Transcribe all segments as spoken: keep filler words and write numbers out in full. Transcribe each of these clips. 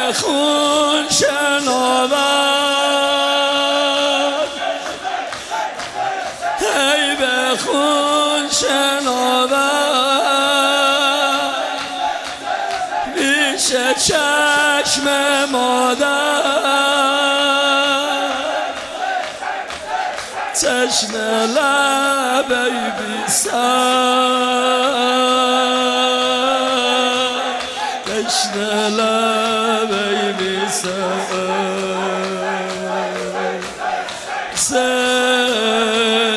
به خون شناور، ای به خون شناور، پیش چشم مادر، تشنه لبی بی سر، تشنه لبی بی سر،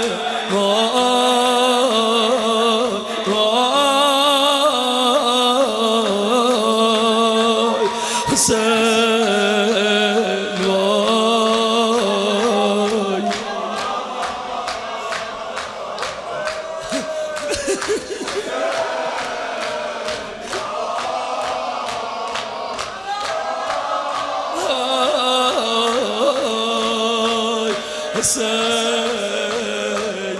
حسین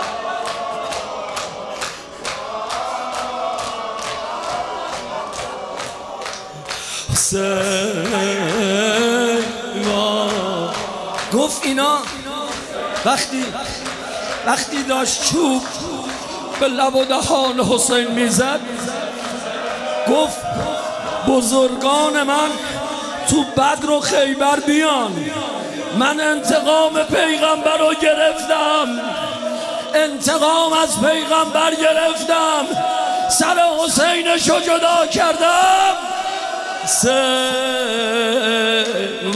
حسین گفت اینا وقتی وقتی داشت چوب به لب و دهان حسین میزد، گفت بزرگان من تو بدر و خیبر بیان، من انتقام پیغمبر رو گرفتم، انتقام از پیغمبر گرفتم، سر حسینشو جدا کردم. حسین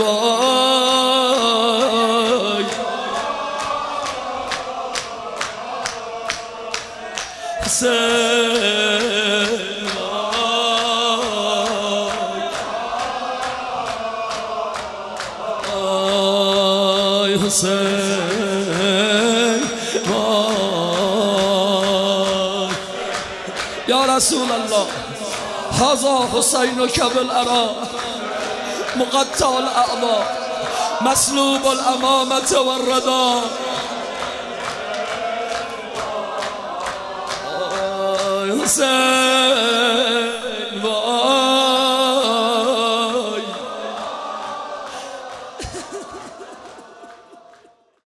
وای، حسین وای، حسین وای. یا رسول الله، هذا حسین کبل ارا مقطع الاعضاء مسلوب الامامه والردا. حسین